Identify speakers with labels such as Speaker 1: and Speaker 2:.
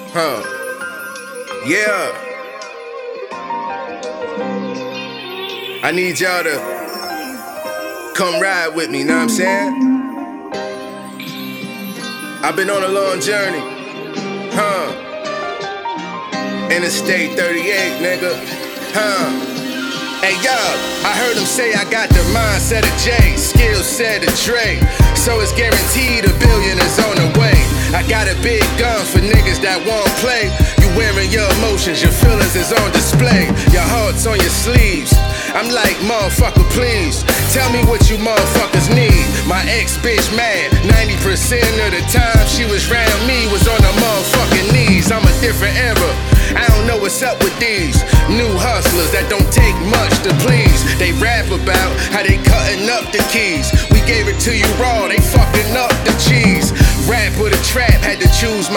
Speaker 1: Huh. Yeah. I need y'all to come ride with me, know what I'm saying? I've been on a long journey. Huh. Interstate 38, nigga. Huh. Hey yo, I heard him say I got the mindset of Jay, skill set of Dre, so it's guaranteed $1 billion is on the way. I got a big gun for niggas that won't play. You wearing your emotions, your feelings is on display. Your heart's on your sleeves. I'm like, motherfucker, please tell me what you motherfuckers need. My ex-bitch mad, 90% of the time she was round me was on her motherfucking knees. I'm a different era. I don't know what's up with these new hustlers that don't take much to please. They rap about how they cutting up the keys. We gave it to you raw, they fucking up the cheese. Rap with a trap, had to choose